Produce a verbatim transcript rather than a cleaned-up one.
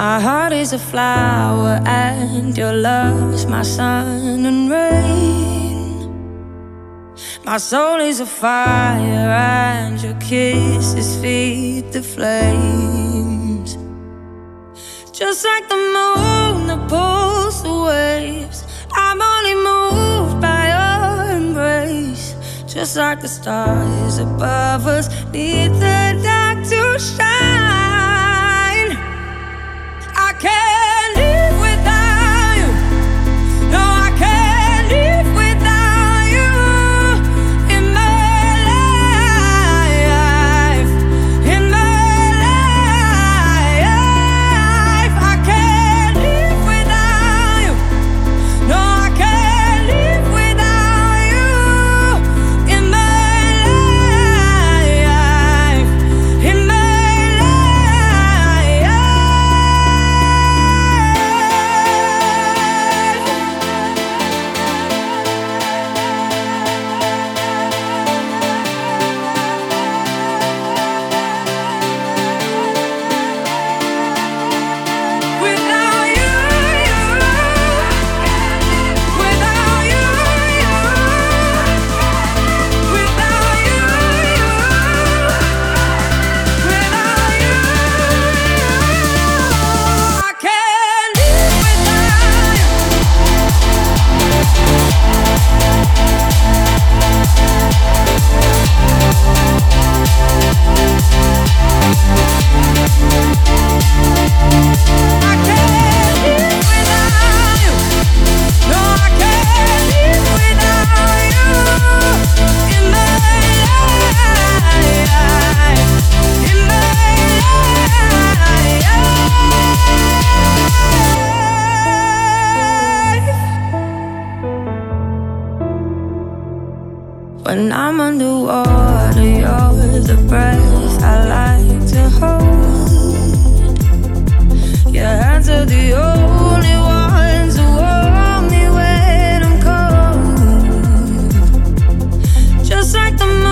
My heart is a flower and your love's my sun and rain. My soul is a fire and your kisses feed the flames. Just like the moon that pulls the waves, I'm only moved by your embrace. Just like the stars above us need the dark to shine. I can't live without you. No, I can't live without you in my life. In my life, I can't live without you. No, I can't live without you in my life. In my without you, without you, without you, without you, I can't live without you. I can't live without you. No, I can't live without you in my life. In my life. When I'm underwater, you're the breath I like to hold. Your hands are the only ones who hold me when I'm cold. Just like the moon